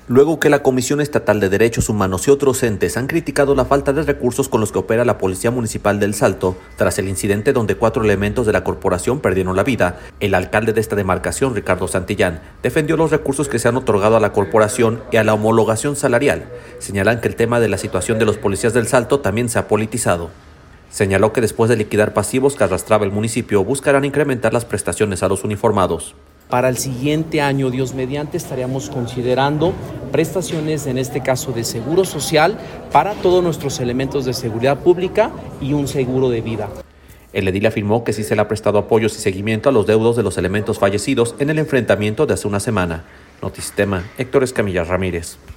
luego que la Comisión Estatal de Derechos Humanos y otros entes han criticado la falta de recursos con los que opera la Policía Municipal del Salto, tras el incidente donde 4 elementos de la corporación perdieron la vida. El alcalde de esta demarcación, Ricardo Santillán, defendió los recursos que se han otorgado a la corporación y a la homologación salarial. Señalan que el tema de la situación de los policías del Salto también se ha politizado. Señaló que después de liquidar pasivos que arrastraba el municipio, buscarán incrementar las prestaciones a los uniformados. Para el siguiente año, Dios mediante, estaríamos considerando prestaciones, en este caso de seguro social, para todos nuestros elementos de seguridad pública y un seguro de vida. El edil afirmó que sí se le ha prestado apoyos y seguimiento a los deudos de los elementos fallecidos en el enfrentamiento de hace una semana. Notisistema, Héctor Escamilla Ramírez.